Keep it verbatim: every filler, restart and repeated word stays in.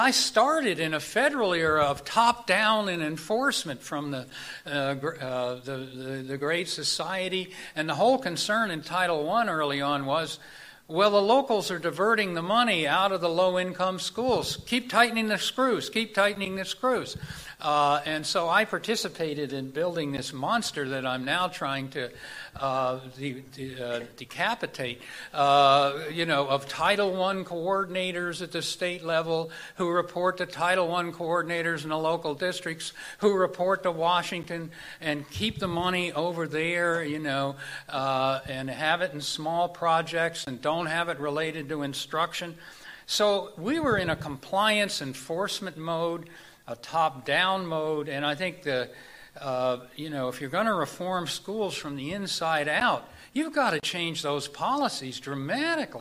I started in a federal era of top-down and enforcement from the, uh, uh, the, the the Great Society, and the whole concern in Title One early on was, well, the locals are diverting the money out of the low-income schools. Keep tightening the screws. Keep tightening the screws. Uh, and so I participated in building this monster that I'm now trying to uh, de- de- uh, decapitate, uh, you know, of Title One coordinators at the state level who report to Title One coordinators in the local districts who report to Washington, and keep the money over there, you know, uh, and have it in small projects and don't have it related to instruction. So we were in a compliance enforcement mode, a top-down mode, and I think the, uh, you know, if you're going to reform schools from the inside out, you've got to change those policies dramatically.